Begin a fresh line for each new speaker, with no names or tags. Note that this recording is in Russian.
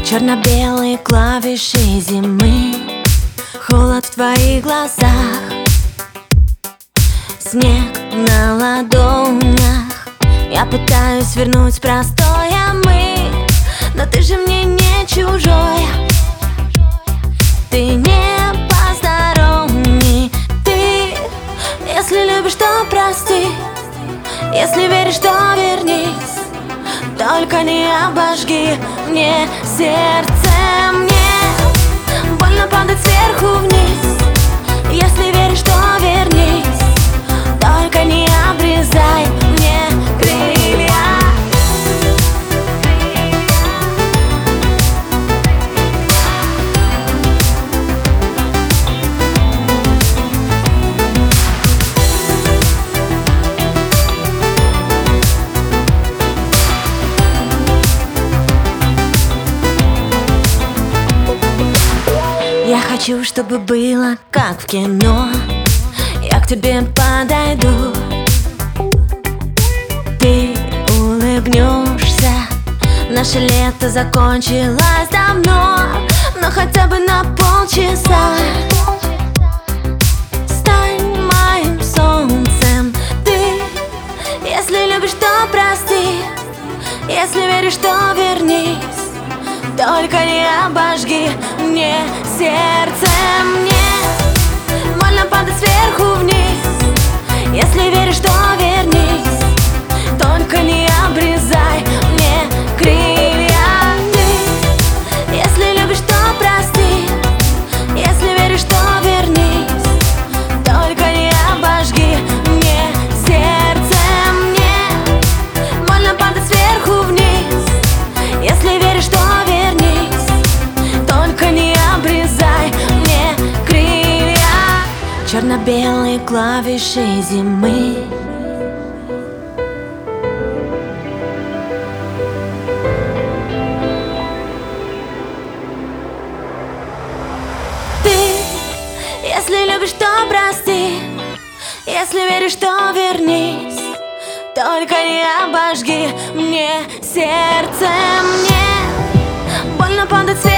Черно-белые клавиши зимы, холод в твоих глазах, снег на ладонях. Я пытаюсь вернуть простое мы, но ты же мне не чужой. Ты не посторонний. Ты, если любишь, то прости, если веришь, то вернись. Только не обожги мне сердце. Мне больно падать сверху вниз. Если веришь, то вернись. Только не обрезай мне крылья. Я хочу, чтобы было как в кино. Я к тебе подойду, ты улыбнешься. Наше лето закончилось давно, но хотя бы на полчаса. Стань моим солнцем. Ты, если любишь, то прости, если веришь, то вернись. Только не обожги мне сердце. Мне больно падать сверху вниз. Если веришь, то вернись. Только не обрезай мне крылья. Ты, если любишь, то прости, если веришь, то вернись. Только не обожги мне сердце. Мне больно падать сверху вниз. Если веришь, то черно-белые клавиши зимы. Ты, если любишь, то прости, если веришь, то вернись. Только не обожги мне сердце. Мне больно падать сверху.